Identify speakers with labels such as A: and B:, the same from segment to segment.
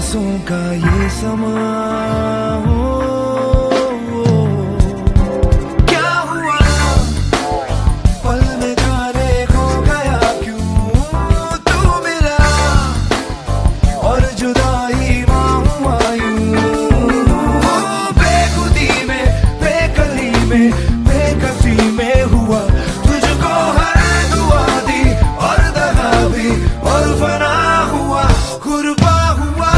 A: सांसों का ये समा हो। क्या हुआ पल में जाने खो गया क्यों तू मिला और जुदाई हुआ यूं। बेखुदी में बेकली में बेकसी में हुआ तुझको हर दुआ दी और दगा भी और फना हुआ कुर्बा हुआ।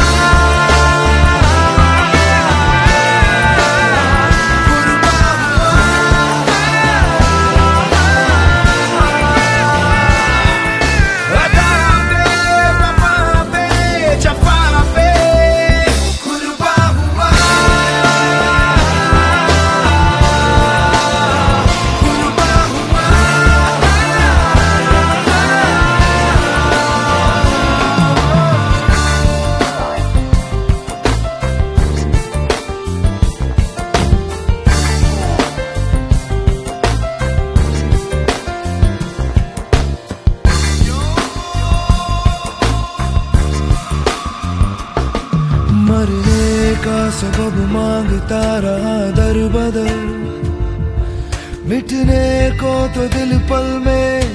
A: मरने का सबब मांगता रहा दर बदर, मिटने को तो दिल पल में